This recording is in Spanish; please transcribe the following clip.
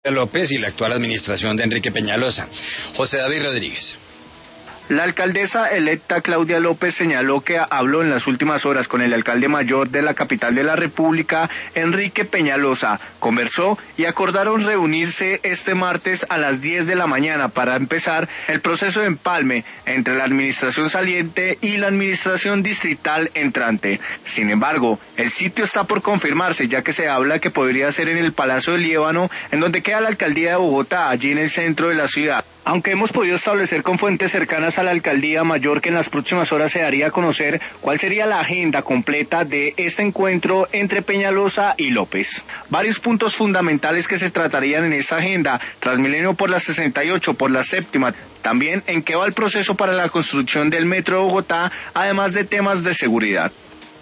López y la actual administración de Enrique Peñalosa. José David Rodríguez. La alcaldesa electa Claudia López señaló que habló en las últimas horas con el alcalde mayor de la capital de la República, Enrique Peñalosa. Conversó y acordaron reunirse este martes a las 10 de la mañana para empezar el proceso de empalme entre la administración saliente y la administración distrital entrante. Sin embargo, el sitio está por confirmarse, ya que se habla que podría ser en el Palacio del Líbano, en donde queda la alcaldía de Bogotá, allí en el centro de la ciudad. Aunque hemos podido establecer con fuentes cercanas a la alcaldía mayor que en las próximas horas se daría a conocer cuál sería la agenda completa de este encuentro entre Peñalosa y López. Varios puntos fundamentales que se tratarían en esta agenda: Transmilenio por la 68, por la séptima, también en qué va el proceso para la construcción del metro de Bogotá, además de temas de seguridad.